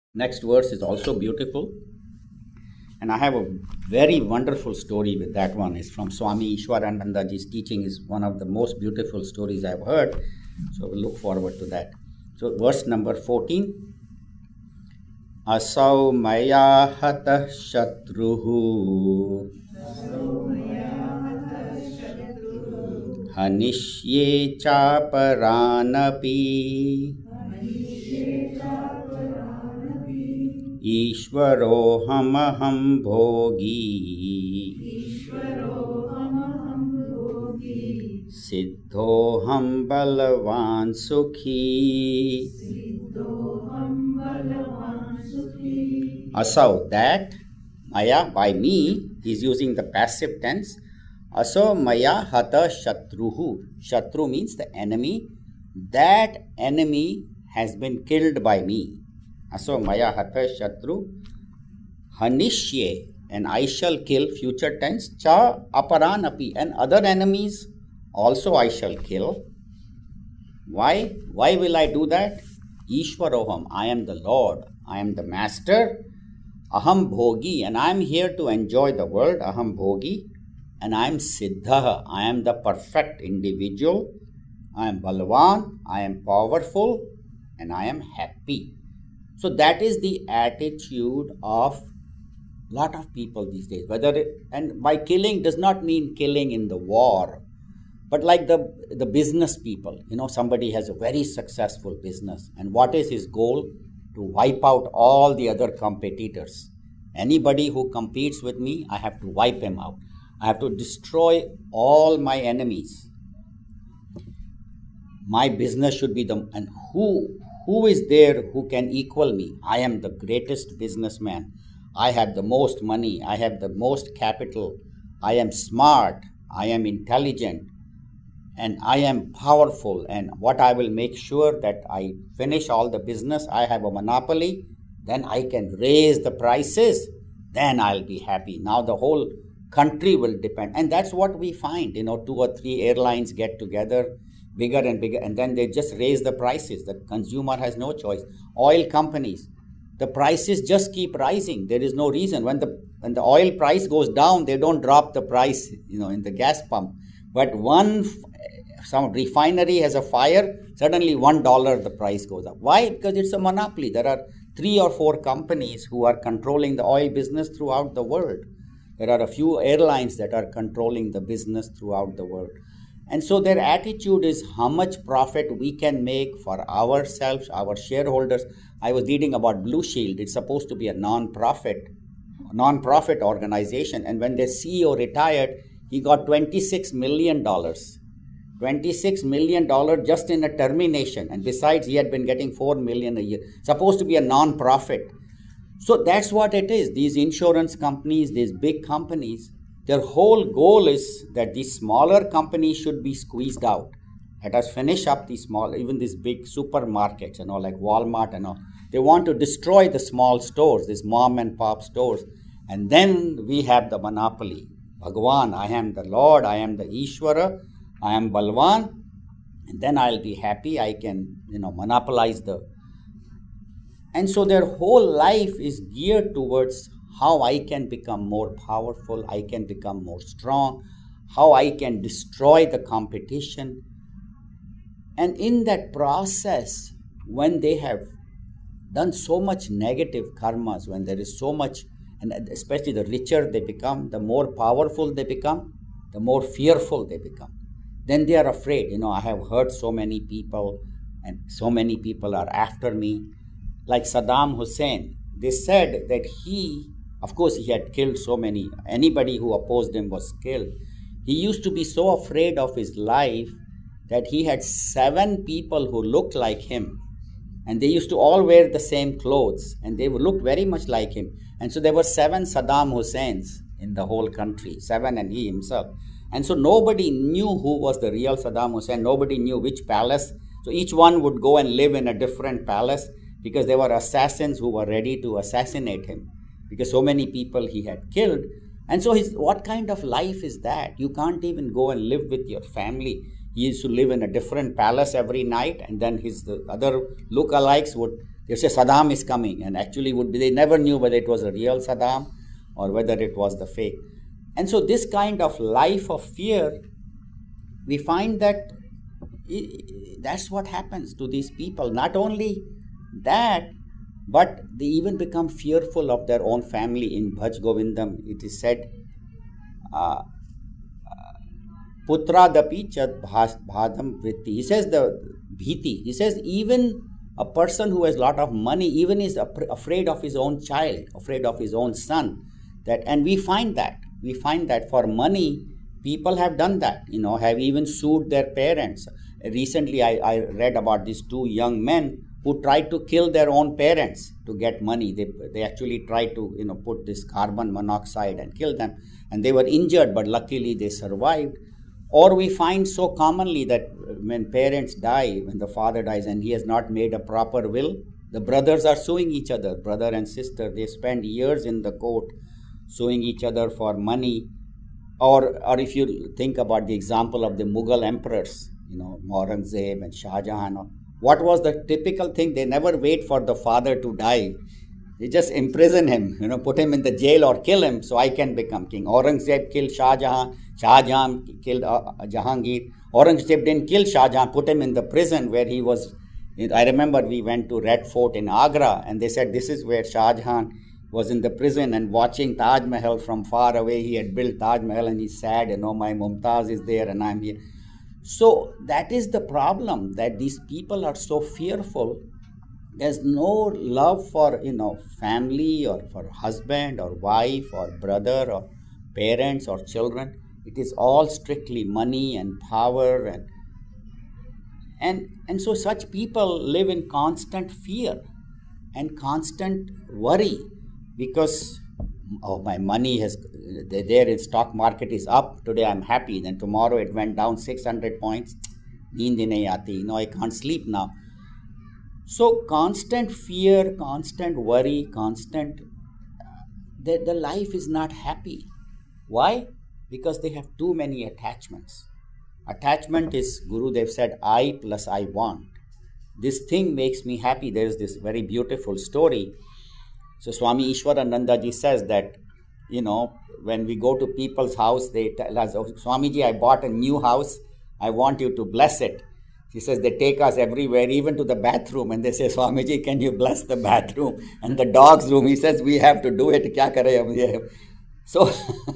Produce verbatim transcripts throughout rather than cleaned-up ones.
Next verse is also beautiful. And I have a very wonderful story with that one. It's from Swami Ishwaranandaji's teaching. Is one of the most beautiful stories I've heard. So we'll look forward to that. So verse number fourteen. Asau maya hatah shatruhu hanishye chaparanapi Ishwarohamaham bhogi Siddhoham balavan sukhi. Asau, that, maya, by me, he's using the passive tense. Asau maya hata shatruhu. Shatru means the enemy. That enemy has been killed by me. Asau maya hata shatru hanishye, and I shall kill, future tense, cha aparanapi, and other enemies also I shall kill. Why? Why will I do that? Ishwaroham, I am the Lord, I am the Master. Aham bhogi, and I am here to enjoy the world. Aham bhogi, and I am siddha, I am the perfect individual. I am balwan, I am powerful, and I am happy. So that is the attitude of a lot of people these days. Whether it, and by killing does not mean killing in the war, but like the the business people. You know, somebody has a very successful business, and what is his goal? To wipe out all the other competitors. Anybody who competes with me, I have to wipe him out. I have to destroy all my enemies. My business should be the, and who who is there who can equal me? I am the greatest businessman. I have the most money. I have the most capital. I am smart. I am intelligent. And I am powerful. And what I will make sure that I finish all the business. I have a monopoly. Then I can raise the prices. Then I'll be happy. Now the whole country will depend. And that's what we find. You know, two or three airlines get together, bigger and bigger, and then they just raise the prices. The consumer has no choice. Oil companies, the prices just keep rising. There is no reason. When the when the oil price goes down, they don't drop the price, you know, in the gas pump. But one some refinery has a fire, suddenly one dollar the price goes up. Why? Because it's a monopoly. There are three or four companies who are controlling the oil business throughout the world. There are a few airlines that are controlling the business throughout the world. And so their attitude is how much profit we can make for ourselves, our shareholders. I was reading about Blue Shield. It's supposed to be a non-profit, non-profit organization. And when their C E O retired, he got twenty-six million dollars. twenty-six million dollars just in a termination. And besides, he had been getting four million dollars a year. Supposed to be a non-profit. So that's what it is. These insurance companies, these big companies, their whole goal is that these smaller companies should be squeezed out. Let us finish up these small, even these big supermarkets, you know, like Walmart and all. They want to destroy the small stores, these mom and pop stores. And then we have the monopoly. Bhagwan, I am the Lord, I am the Ishwara, I am Balwan. And then I'll be happy, I can, you know, monopolize the... And so their whole life is geared towards how I can become more powerful, I can become more strong, how I can destroy the competition. And in that process, when they have done so much negative karmas, when there is so much, and especially the richer they become, the more powerful they become, the more fearful they become. Then they are afraid. You know, I have heard so many people, and so many people are after me. Like Saddam Hussein, they said that he, of course, he had killed so many. Anybody who opposed him was killed. He used to be so afraid of his life that he had seven people who looked like him. And they used to all wear the same clothes. And they looked very much like him. And so there were seven Saddam Husseins in the whole country. Seven and he himself. And so nobody knew who was the real Saddam Hussein. Nobody knew which palace. So each one would go and live in a different palace because there were assassins who were ready to assassinate him. Because so many people he had killed. And so his, what kind of life is that? You can't even go and live with your family. He used to live in a different palace every night, and then his the other lookalikes would, They say Saddam is coming, and actually would be, they never knew whether it was a real Saddam or whether it was the fake. And so this kind of life of fear, we find that that's what happens to these people. Not only that, but they even become fearful of their own family. In Bhaj Govindam, it is said, uh, Putra dapi chat bhadam vritti. He says the bhiti. He says even a person who has a lot of money even is afraid of his own child, afraid of his own son. That, and we find that. We find that for money, people have done that, you know, have even sued their parents. Recently, I, I read about these two young men who tried to kill their own parents to get money. They, they actually tried to, you know, put this carbon monoxide and kill them. And they were injured, but luckily they survived. Or we find so commonly that when parents die, when the father dies and he has not made a proper will, the brothers are suing each other, brother and sister. They spend years in the court suing each other for money. Or, or if you think about the example of the Mughal emperors, you know, Aurangzeb and Shah Jahan, what was the typical thing? They never wait for the father to die. They just imprison him, you know, put him in the jail or kill him so I can become king. Aurangzeb killed Shah Jahan, Shah Jahan killed uh, Jahangir. Aurangzeb didn't kill Shah Jahan, put him in the prison where he was. I remember we went to Red Fort in Agra and they said this is where Shah Jahan was in the prison and watching Taj Mahal from far away. He had built Taj Mahal and he's sad, you know, my Mumtaz is there and I'm here. So that is the problem, that these people are so fearful. There's no love for, you know, family or for husband or wife or brother or parents or children. It is all strictly money and power. And, and, and so such people live in constant fear and constant worry because, oh, my money has, there in stock market is up. Today I'm happy. Then tomorrow it went down six hundred points. Neend nahi aati. No, I can't sleep now. So constant fear, constant worry, constant, the, the life is not happy. Why? Because they have too many attachments. Attachment is, Gurudev said, I plus I want. This thing makes me happy. There is this very beautiful story. So Swami Ishwarananda ji says that, you know, when we go to people's house, they tell us, oh, Swamiji, I bought a new house. I want you to bless it. He says they take us everywhere, even to the bathroom, and they say, Swamiji, can you bless the bathroom? And the dog's room, he says, we have to do it. Kya kare? So,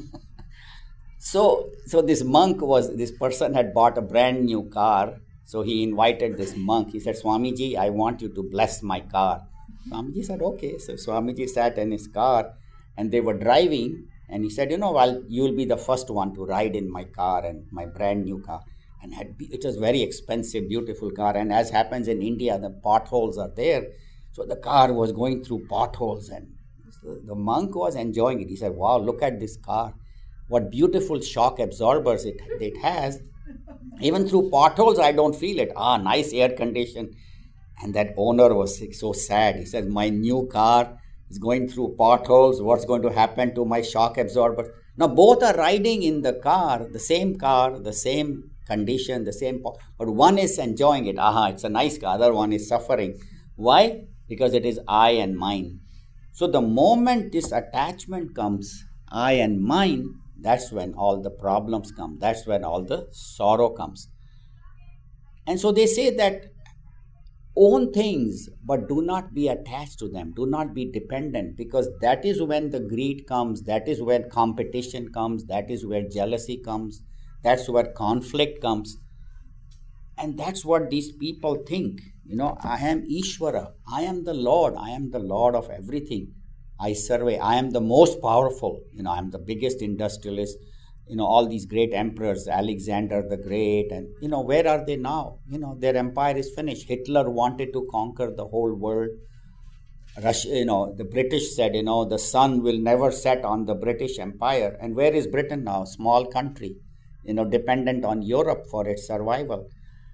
so, so this monk was, this person had bought a brand new car. So he invited this monk. He said, Swamiji, I want you to bless my car. Swamiji said, okay. So Swamiji sat in his car and they were driving. And he said, you know, well, you'll be the first one to ride in my car and my brand new car. And had, it was very expensive, beautiful car. And as happens in India, the potholes are there. So the car was going through potholes and the monk was enjoying it. He said, wow, look at this car. What beautiful shock absorbers it, it has. Even through potholes, I don't feel it. Ah, nice air condition. And that owner was so sad. He said, my new car is going through potholes. What's going to happen to my shock absorber? Now, both are riding in the car, the same car, the same condition, the same, but one is enjoying it. Aha, it's a nice car. Other one is suffering. Why? Because it is I and mine. So the moment this attachment comes, I and mine, that's when all the problems come. That's when all the sorrow comes. And so they say that own things, but do not be attached to them. Do not be dependent, because that is when the greed comes. That is when competition comes. That is where jealousy comes. That's where conflict comes. And that's what these people think. You know, I am Ishvara. I am the Lord. I am the Lord of everything. I survey. I am the most powerful. You know, I am the biggest industrialist. You know, all these great emperors, Alexander the Great, and, you know, where are they now? You know, their empire is finished. Hitler wanted to conquer the whole world. Russia, you know, the British said, you know, the sun will never set on the British Empire. And where is Britain now? Small country, you know, dependent on Europe for its survival.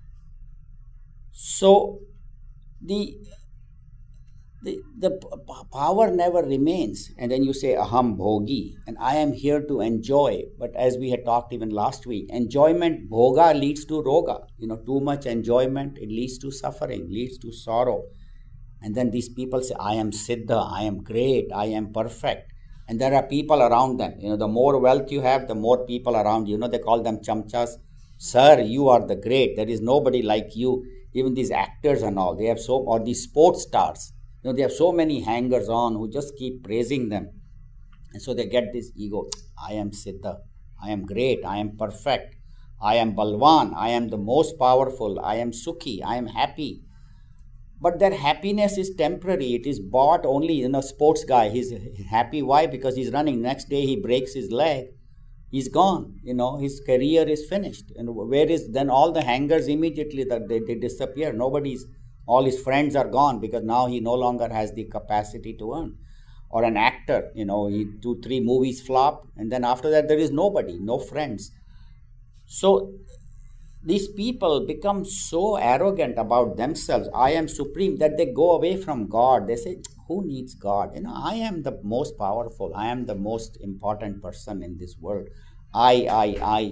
So the the, the power never remains. And then you say, aham bhogi, and I am here to enjoy. But as we had talked even last week, enjoyment, bhoga, leads to roga. You know, too much enjoyment, it leads to suffering, leads to sorrow. And then these people say, I am Siddha, I am great, I am perfect. And there are people around them. You know, the more wealth you have, the more people around you. You know, they call them chamchas. Sir, you are the great. There is nobody like you. Even these actors and all, they have so, or these sports stars, you know, they have so many hangers on who just keep praising them. And so they get this ego. I am Siddha. I am great. I am perfect. I am Balwan. I am the most powerful. I am Sukhi. I am happy. But their happiness is temporary. It is bought only. You know, sports guy, he's happy. Why? Because he's running. Next day he breaks his leg. He's gone. You know, his career is finished. And where is then all the hangers immediately that they, they disappear? Nobody's, all his friends are gone because now he no longer has the capacity to earn. Or an actor, you know, he two, three movies flop, and then after that there is nobody, no friends. So these people become so arrogant about themselves, I am supreme, that they go away from God. They say, who needs God? You know, I am the most powerful. I am the most important person in this world. I, I, I.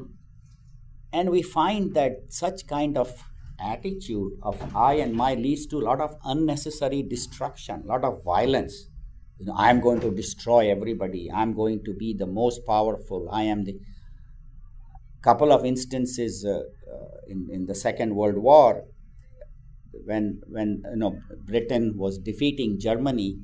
And we find that such kind of attitude of I and my leads to a lot of unnecessary destruction, a lot of violence. You know, I am going to destroy everybody. I am going to be the most powerful. I am the... Couple of instances uh, uh, in, in the Second World War, when when you know Britain was defeating Germany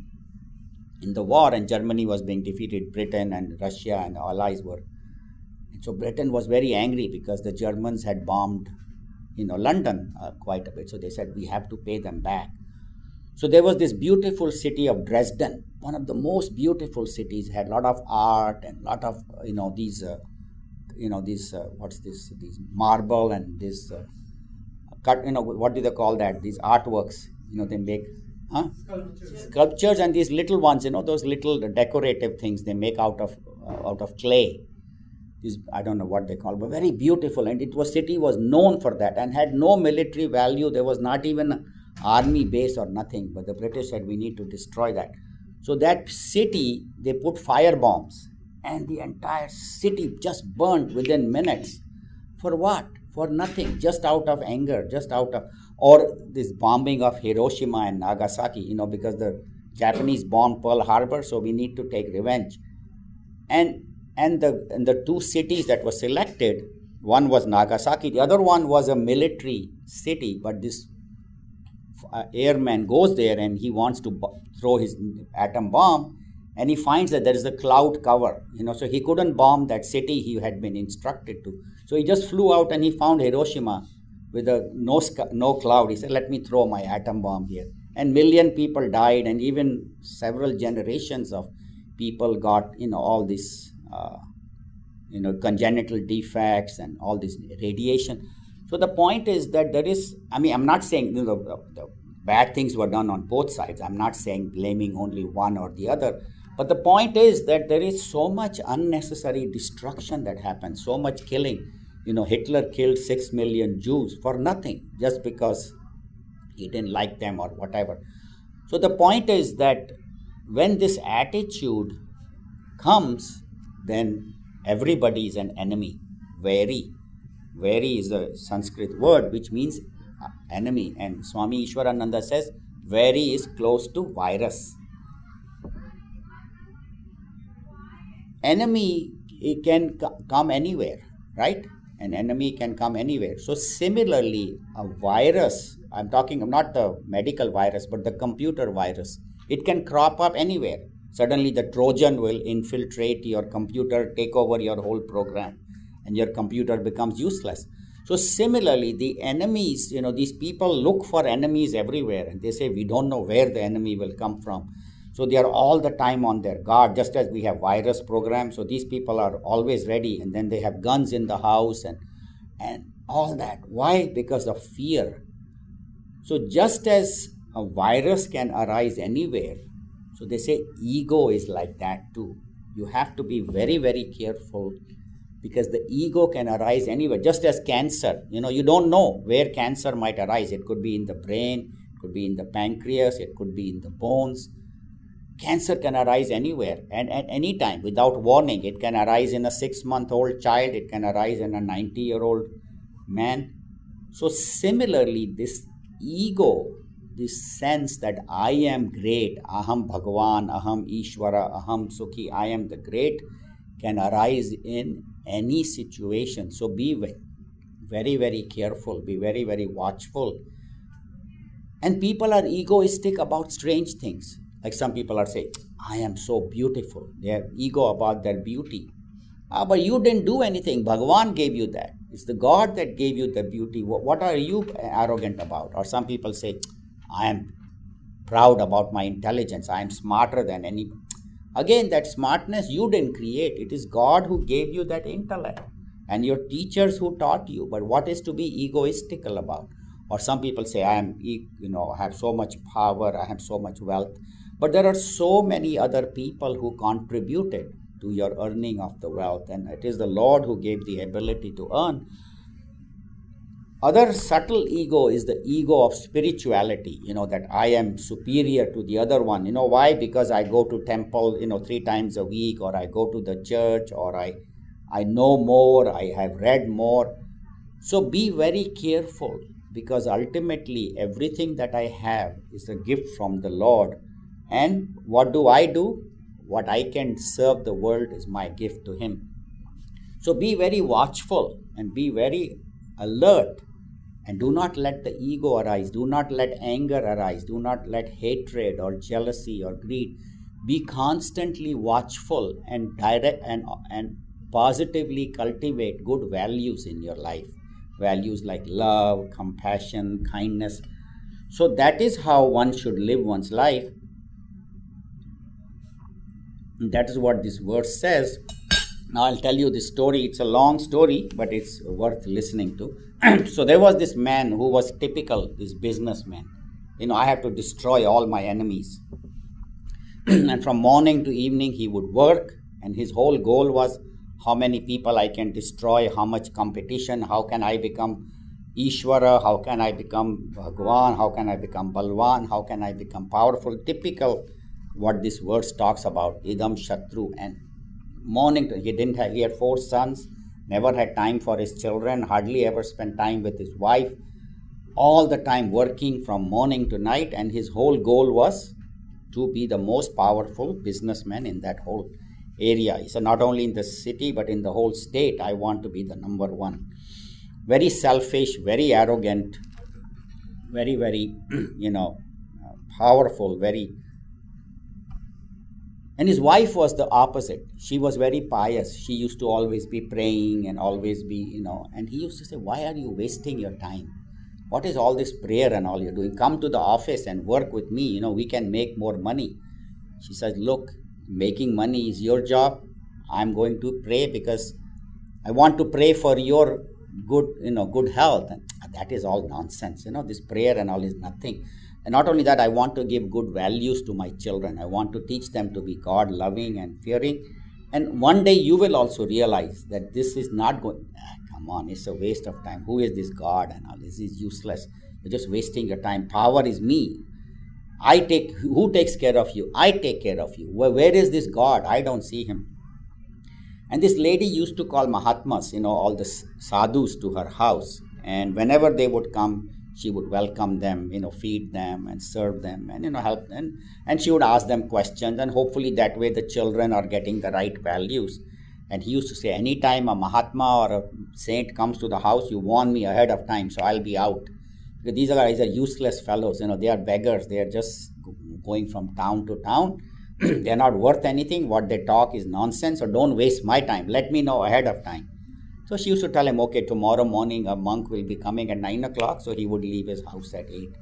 in the war, and Germany was being defeated, Britain and Russia and the allies were. And so Britain was very angry because the Germans had bombed, you know, London uh, quite a bit. So they said, we have to pay them back. So there was this beautiful city of Dresden, one of the most beautiful cities, had a lot of art and a lot of, you know, these, uh, you know, these, uh, what's this, these marble and this, uh, cut, you know, what do they call that? These artworks, you know, they make, huh? Sculptures. Sculptures and these little ones, you know, those little decorative things they make out of, uh, out of clay. These, I don't know what they call, but very beautiful. And it was, city was known for that and had no military value. There was not even an army base or nothing, but the British said, we need to destroy that. So that city, they put fire bombs, and the entire city just burned within minutes. For what? For nothing, just out of anger, just out of, or this bombing of Hiroshima and Nagasaki, you know, because the Japanese bombed Pearl Harbor, so we need to take revenge. And and the and the two cities that were selected, one was Nagasaki, the other one was a military city, but this uh, airman goes there and he wants to b- throw his atom bomb, and he finds that there is a cloud cover, you know, so he couldn't bomb that city he had been instructed to. So he just flew out and he found Hiroshima with a no, no cloud. He said, let me throw my atom bomb here. And million people died, and even several generations of people got, you know, all this, uh, you know, congenital defects and all this radiation. So the point is that there is, I mean, I'm not saying, you know, the, the bad things were done on both sides. I'm not saying blaming only one or the other. But the point is that there is so much unnecessary destruction that happens, so much killing. You know, Hitler killed six million Jews for nothing, just because he didn't like them or whatever. So the point is that when this attitude comes, then everybody is an enemy. Vairi. Vairi is a Sanskrit word which means enemy. And Swami Ishwarananda says, Vairi is close to virus. Enemy, it can come anywhere, right? An enemy can come anywhere. So similarly, a virus, I'm talking not the medical virus, but the computer virus, it can crop up anywhere. Suddenly the Trojan will infiltrate your computer, take over your whole program, and your computer becomes useless. So similarly, the enemies, you know, these people look for enemies everywhere, and they say, we don't know where the enemy will come from. So they are all the time on their guard, just as we have virus programs. So these people are always ready, and then they have guns in the house and, and all that. Why? Because of fear. So just as a virus can arise anywhere, so they say ego is like that too. You have to be very, very careful, because the ego can arise anywhere. Just as cancer, you know, you don't know where cancer might arise. It could be in the brain, it could be in the pancreas, it could be in the bones. Cancer can arise anywhere and at any time without warning. It can arise in a six-month-old child. It can arise in a ninety-year-old man. So similarly, this ego this sense that I am great, aham Bhagavan, aham Ishvara, aham Sukhi, I am the great, can arise in any situation. So be very, very careful, be very, very watchful. And people are egoistic about strange things. Like some people are saying, I am so beautiful. They have ego about their beauty. Ah, but you didn't do anything. Bhagavan gave you that. It's the God that gave you the beauty. What are you arrogant about? Or some people say, I am proud about my intelligence. I am smarter than any. Again, that smartness you didn't create. It is God who gave you that intellect and your teachers who taught you. But what is to be egoistical about? Or some people say, I am, you know, I have so much power, I have so much wealth. But there are so many other people who contributed to your earning of the wealth, and it is the Lord who gave the ability to earn. Other subtle ego is the ego of spirituality, you know, that I am superior to the other one. You know why? Because I go to temple, you know, three times a week, or I go to the church, or I, I know more, I have read more. So be very careful, because ultimately everything that I have is a gift from the Lord. And what do I do? What I can serve the world is my gift to Him. So be very watchful and be very alert, and do not let the ego arise. Do not let anger arise. Do not let hatred or jealousy or greed. Be constantly watchful and direct and, and positively cultivate good values in your life. Values like love, compassion, kindness. So that is how one should live one's life. That is what this verse says. Now I'll tell you this story. It's a long story, but it's worth listening to. So there was this man who was typical, this businessman. You know, I have to destroy all my enemies. And from morning to evening he would work, and his whole goal was how many people I can destroy, how much competition, how can I become Ishvara, how can I become Bhagavan, how can I become Balwan, how can I become powerful. Typical what this verse talks about, Idam Shatru. And morning, to, he didn't have, he had four sons, never had time for his children, hardly ever spent time with his wife, all the time working from morning to night, and his whole goal was to be the most powerful businessman in that whole area. He said, not only in the city, but in the whole state, I want to be the number one. Very selfish, very arrogant, very, very, you know, powerful, very. And his wife was the opposite. She was very pious. She used to always be praying and always be, you know, and he used to say, why are you wasting your time? What is all this prayer and all you're doing? Come to the office and work with me. You know, we can make more money. She says, look, making money is your job. I'm going to pray because I want to pray for your good, you know, good health. And that is all nonsense. You know, this prayer and all is nothing. And not only that, I want to give good values to my children. I want to teach them to be God-loving and fearing. And one day you will also realize that this is not going, ah, come on, it's a waste of time. Who is this God and all? This is useless. You're just wasting your time. Power is me. I take, who takes care of you? I take care of you. Where, where is this God? I don't see Him. And this lady used to call Mahatmas, you know, all the sadhus to her house. And whenever they would come, she would welcome them, you know, feed them and serve them and, you know, help them. And she would ask them questions, and hopefully that way the children are getting the right values. And he used to say, anytime a Mahatma or a saint comes to the house, you warn me ahead of time, so I'll be out. Because these guys are useless fellows, you know, they are beggars. They are just going from town to town. They are not worth anything. What they talk is nonsense, so don't waste my time. Let me know ahead of time. So she used to tell him, okay, tomorrow morning a monk will be coming at nine o'clock, so he would leave his house at eight.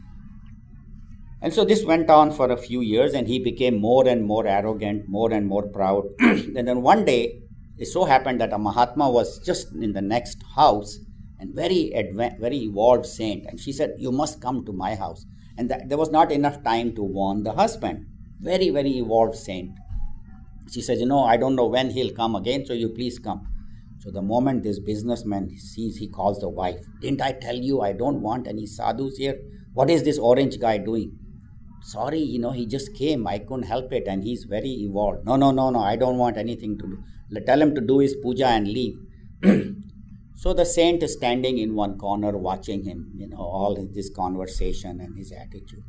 And so this went on for a few years, and he became more and more arrogant, more and more proud. And then one day, it so happened that a Mahatma was just in the next house, and very advanced, very evolved saint. And she said, you must come to my house. And that, there was not enough time to warn the husband. Very, very evolved saint. She says, you know, I don't know when he'll come again, so you please come. So the moment this businessman sees, he calls the wife. Didn't I tell you I don't want any sadhus here? What is this orange guy doing? Sorry, you know, he just came. I couldn't help it, and he's very evolved. No, no, no, no, I don't want anything to do. Tell him to do his puja and leave. So the saint is standing in one corner watching him, you know, all this conversation and his attitude.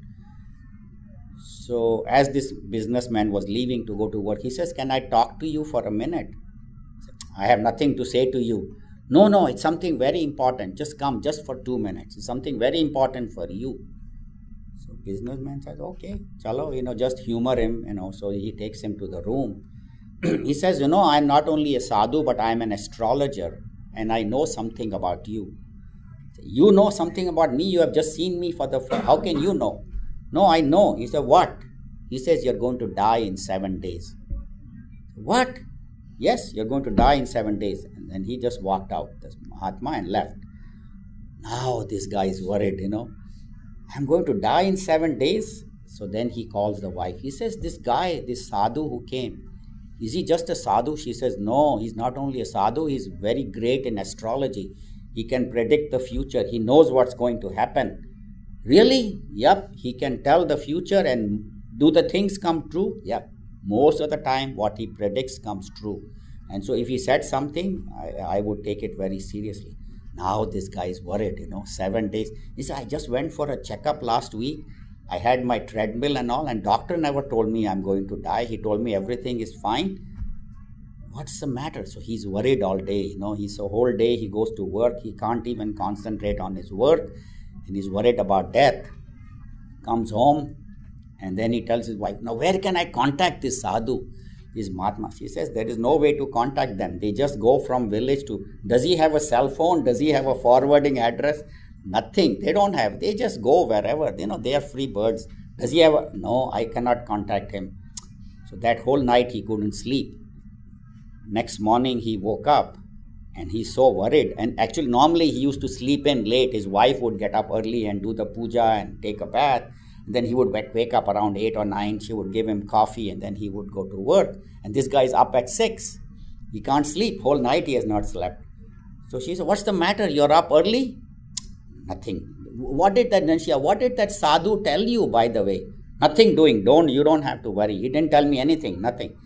So as this businessman was leaving to go to work, he says, "Can I talk to you for a minute?" "I have nothing to say to you." "No, no, it's something very important. Just come, just for two minutes. It's something very important for you." So businessman says, "Okay, chalo, you know, just humor him, you know." So he takes him to the room. He says, "You know, I'm not only a sadhu, but I'm an astrologer, and I know something about you." "You know something about me? You have just seen me for the first. How can you know?" "No, I know." He said, "What?" He says, "You're going to die in seven days." "What?" "Yes, you're going to die in seven days. And then he just walked out, this Mahatma, and left. Now this guy is worried, you know. "I'm going to die in seven days. So then he calls the wife. He says, "This guy, this sadhu who came, is he just a sadhu?" She says, "No, he's not only a sadhu, he's very great in astrology. He can predict the future. He knows what's going to happen." "Really?" "Yep, he can tell the future and do the things come true?" "Yep, most of the time what he predicts comes true. And so if he said something, I, I would take it very seriously." Now this guy is worried, you know, seven days. He said, "I just went for a checkup last week. I had my treadmill and all, and doctor never told me I'm going to die. He told me everything is fine. What's the matter?" So he's worried all day, you know. He's a whole day he goes to work. He can't even concentrate on his work, and he's worried about death. Comes home, and then he tells his wife, "Now where can I contact this sadhu, this Mahatma?" She says, "There is no way to contact them. They just go from village to..." "Does he have a cell phone? Does he have a forwarding address?" "Nothing. They don't have. They just go wherever. You know, they are free birds." "Does he have a..." "No, I cannot contact him." So that whole night he couldn't sleep. Next morning he woke up and he's so worried. And actually normally he used to sleep in late. His wife would get up early and do the puja and take a bath. And then he would wake up around eight or nine. She would give him coffee and then he would go to work. And this guy is up at six. He can't sleep. Whole night he has not slept. So she said, "What's the matter? You're up early?" "Nothing." "What did that, Nanshia, what did that sadhu tell you, by the way?" "Nothing doing. Don't, you don't have to worry. He didn't tell me anything. Nothing."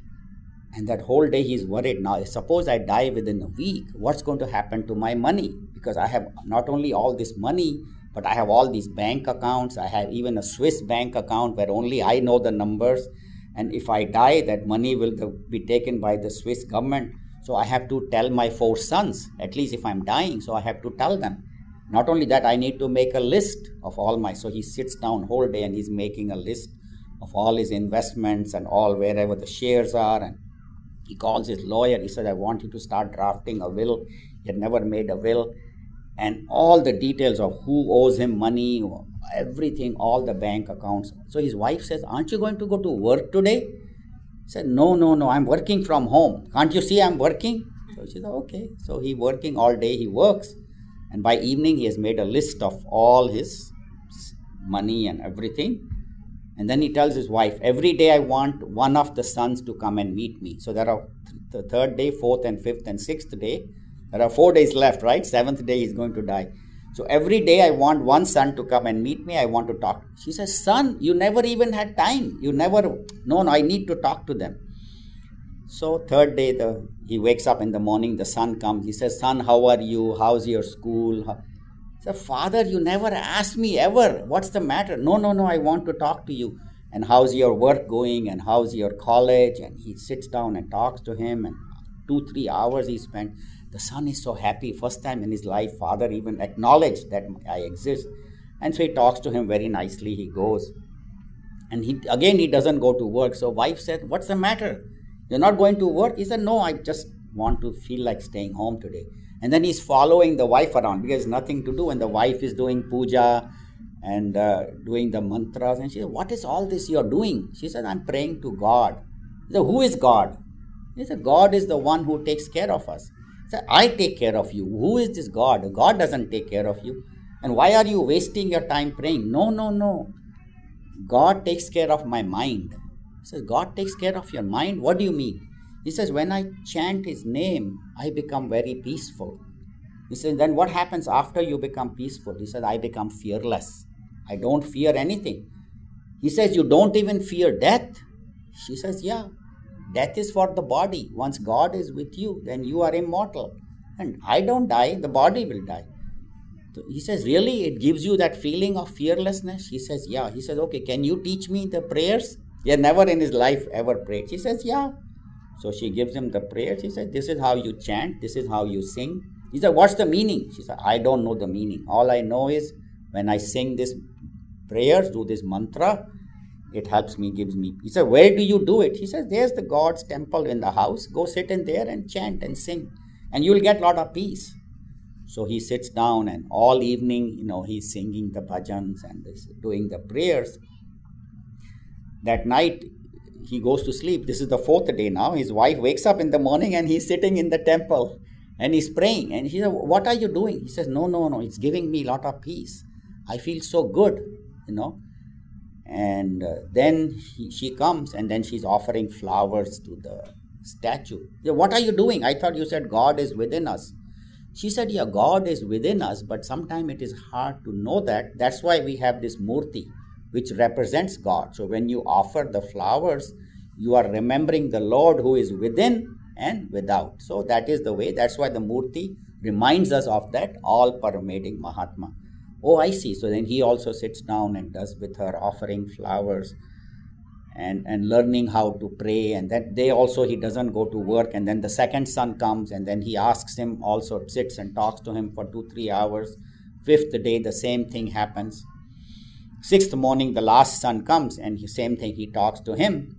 And that whole day he's worried. Now, suppose I die within a week, what's going to happen to my money? Because I have not only all this money, but I have all these bank accounts. I have even a Swiss bank account where only I know the numbers. And if I die, that money will be taken by the Swiss government. So I have to tell my four sons, at least if I'm dying, so I have to tell them. Not only that, I need to make a list of all my... So he sits down whole day and he's making a list of all his investments and all wherever the shares are. And he calls his lawyer. He said, "I want you to start drafting a will." He had never made a will. And all the details of who owes him money, everything, all the bank accounts. So his wife says, "Aren't you going to go to work today?" He said, "No, no, no, I'm working from home. Can't you see I'm working?" So she said, "Okay." So he's working all day, he works. And by evening, he has made a list of all his money and everything. And then he tells his wife, "Every day I want one of the sons to come and meet me." So there are the third day, fourth and fifth and sixth day. There are four days left, right? Seventh day he's going to die. So every day I want one son to come and meet me. I want to talk. She says, "Son, you never even had time. You never, no, no, I need to talk to them." So third day, the he wakes up in the morning, the son comes. He says, "Son, how are you? How's your school?" He said, "Father, you never asked me ever. What's the matter?" "No, no, no, I want to talk to you. And how's your work going? And how's your college?" And he sits down and talks to him. And two, three hours he spent. The son is so happy. First time in his life, father even acknowledged that I exist. And so he talks to him very nicely. He goes. And he again, he doesn't go to work. So wife said, "What's the matter? You're not going to work?" He said, "No, I just want to feel like staying home today." And then he's following the wife around because nothing to do. And the wife is doing puja and uh, doing the mantras. And she said, "What is all this you're doing?" She said, "I'm praying to God." He said, "Who is God?" He said, "God is the one who takes care of us." He said, "I take care of you. Who is this God? God doesn't take care of you. And why are you wasting your time praying?" "No, no, no. God takes care of my mind." He says, "God takes care of your mind? What do you mean?" He says, "When I chant his name, I become very peaceful." He says, "Then what happens after you become peaceful?" He said, "I become fearless. I don't fear anything." He says, "You don't even fear death?" She says, "Yeah. Death is for the body. Once God is with you, then you are immortal." And I don't die, the body will die. So he says, really? It gives you that feeling of fearlessness? He says, yeah. He says, okay, can you teach me the prayers? He had never in his life ever prayed. She says, yeah. So she gives him the prayers. He said, this is how you chant. This is how you sing. He said, what's the meaning? She said, I don't know the meaning. All I know is when I sing this prayers, do this mantra, it helps me, gives me. He said, where do you do it? He says, there's the God's temple in the house. Go sit in there and chant and sing. And you'll get a lot of peace. So he sits down and all evening, you know, he's singing the bhajans and this, doing the prayers. That night, he goes to sleep. This is the fourth day now. His wife wakes up in the morning and he's sitting in the temple and he's praying. And he said, what are you doing? He says, no, no, no, it's giving me a lot of peace. I feel so good, you know. And uh, then he, she comes and then she's offering flowers to the statue. Yeah, what are you doing? I thought you said God is within us. She said, yeah, God is within us, but sometimes it is hard to know that. That's why we have this murti, which represents God. So when you offer the flowers, you are remembering the Lord who is within and without. So that is the way. That's why the murti reminds us of that all-pervading Mahatma. Oh, I see. So then he also sits down and does with her, offering flowers and, and learning how to pray. And that day also he doesn't go to work. And then the second son comes and then he asks him, also sits and talks to him for two, three hours. Fifth day, the same thing happens. Sixth morning, the last son comes and the same thing, he talks to him.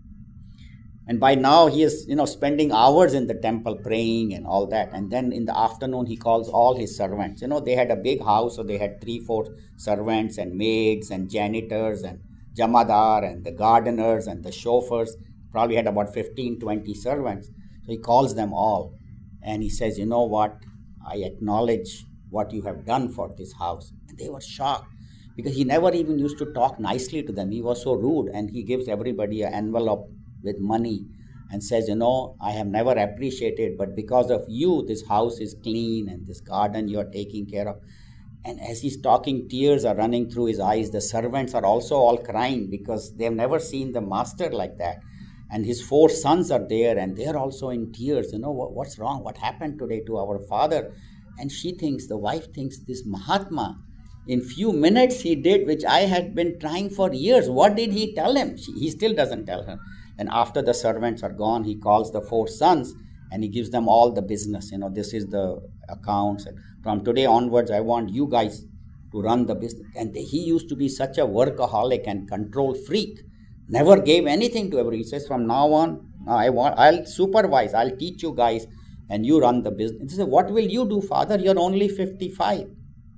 And by now he is, you know, spending hours in the temple praying and all that. And then in the afternoon, he calls all his servants. You know, they had a big house, so they had three, four servants and maids and janitors and jamadar and the gardeners and the chauffeurs. Probably had about fifteen, twenty servants. So he calls them all. And he says, you know what? I acknowledge what you have done for this house. And they were shocked because he never even used to talk nicely to them. He was so rude. And he gives everybody an envelope with money and says, you know, I have never appreciated, but because of you, this house is clean and this garden you are taking care of. And as he's talking, tears are running through his eyes. The servants are also all crying because they've never seen the master like that. And his four sons are there and they're also in tears. You know, what, what's wrong? What happened today to our father? And she thinks, the wife thinks, this Mahatma, in few minutes he did, which I had been trying for years. What did he tell him? She, he still doesn't tell her. And after the servants are gone, he calls the four sons and he gives them all the business. You know, this is the accounts. And from today onwards, I want you guys to run the business. And they, he used to be such a workaholic and control freak. Never gave anything to everybody. He says, from now on, I want, I'll supervise. I'll teach you guys and you run the business. He says, what will you do, father? You're only fifty-five.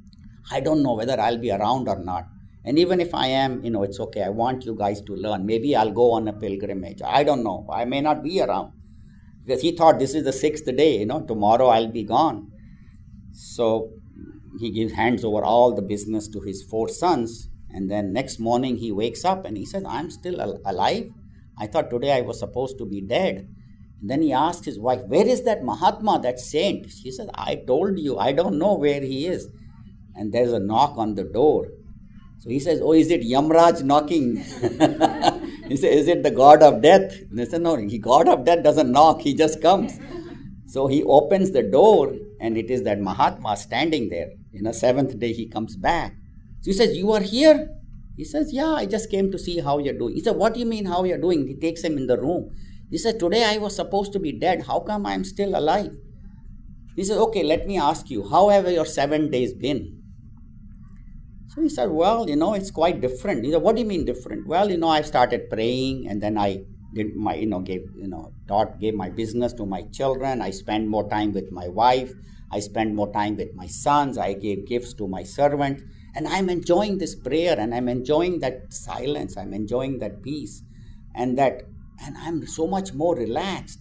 I don't know whether I'll be around or not. And even if I am, you know, it's okay. I want you guys to learn. Maybe I'll go on a pilgrimage. I don't know. I may not be around. Because he thought this is the sixth day, you know, tomorrow I'll be gone. So he gives hands over all the business to his four sons. And then next morning he wakes up and he says, I'm still al- alive. I thought today I was supposed to be dead. And then he asked his wife, where is that Mahatma, that saint? She said, I told you, I don't know where he is. And there's a knock on the door. So he says, oh, is it Yamraj knocking? He says, is it the god of death? And they said, no, the god of death doesn't knock, he just comes. So he opens the door and it is that Mahatma standing there. In the seventh day he comes back. So he says, you are here? He says, yeah, I just came to see how you're doing. He said, what do you mean how you're doing? He takes him in the room. He says, today I was supposed to be dead. How come I'm still alive? He says, okay, let me ask you, how have your seven days been? So he said, well, you know, it's quite different. He said, what do you mean different? Well, you know, I started praying and then I did my, you know, gave, you know, taught, gave my business to my children. I spent more time with my wife. I spent more time with my sons. I gave gifts to my servants. And I'm enjoying this prayer and I'm enjoying that silence. I'm enjoying that peace and that, and I'm so much more relaxed.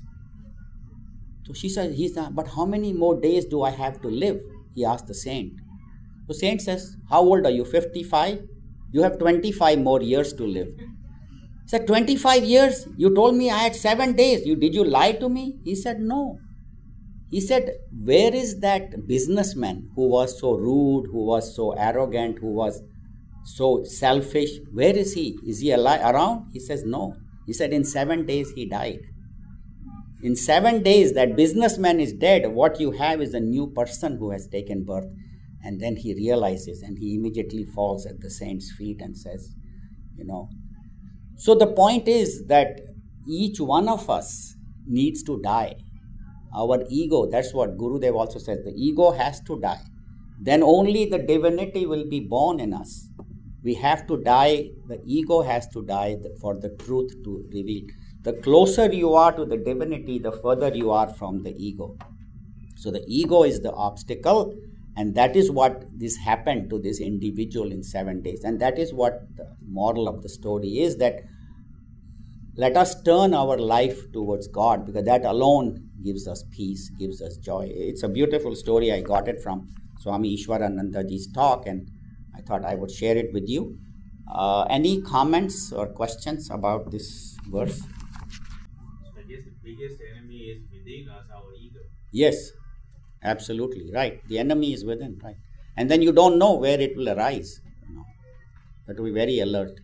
So she said, he's not, but how many more days do I have to live? He asked the saint. The saint says, how old are you? fifty-five? You have twenty-five more years to live. He said, twenty-five years? You told me I had seven days. You, did you lie to me? He said, no. He said, where is that businessman who was so rude, who was so arrogant, who was so selfish? Where is he? Is he alive, around? He says, no. He said, in seven days he died. In seven days, that businessman is dead. What you have is a new person who has taken birth. And then he realizes, and he immediately falls at the saint's feet and says, you know. So the point is that each one of us needs to die. Our ego, that's what Gurudev also says, the ego has to die. Then only the divinity will be born in us. We have to die, the ego has to die for the truth to reveal. The closer you are to the divinity, the further you are from the ego. So the ego is the obstacle, and that is what this happened to this individual in seven days. And that is what the moral of the story is, that let us turn our life towards God, because that alone gives us peace, gives us joy. It's a beautiful story. I got it from Swami Ishwaranandaji's talk, and I thought I would share it with you. Uh, any comments or questions about this verse? I guess the biggest enemy is within us, our ego. Yes, absolutely right. The enemy is within, right? And then you don't know where it will arise. You know, you have to be very alert.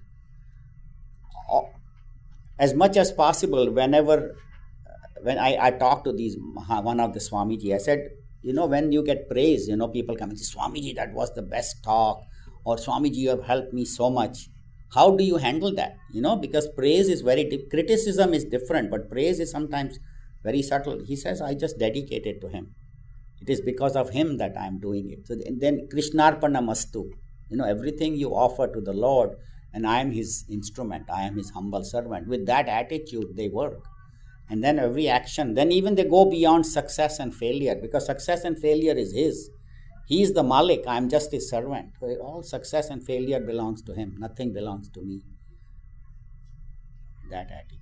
As much as possible, whenever, when I, I talk to these, one of the Swamiji, I said, you know, when you get praise, you know, people come and say, Swamiji, that was the best talk, or Swamiji, you have helped me so much. How do you handle that? You know, because praise is very, deep. Criticism is different, but praise is sometimes very subtle. He says, I just dedicate it to him. It is because of him that I am doing it. So then Krishnarpana Mastu, you know, everything you offer to the Lord, and I am his instrument, I am his humble servant. With that attitude, they work. And then every action, then even they go beyond success and failure, because success and failure is his. He is the Malik, I am just his servant. All success and failure belongs to him. Nothing belongs to me. That attitude.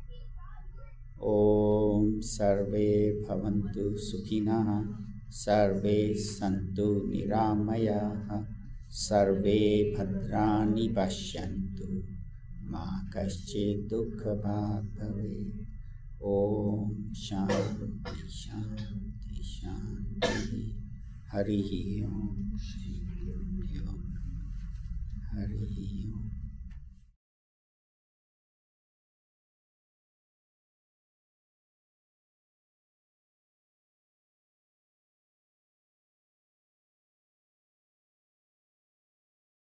Om Sarve Bhavantu Sukhinaha, Sarve Santu Niramayaha, Sarve Bhadrani Pashyantu, Ma Kaschid Dukkha Bhag Bhave. Om Shanti Shanti Shanti. Hari Om Shri Guru Hari Om.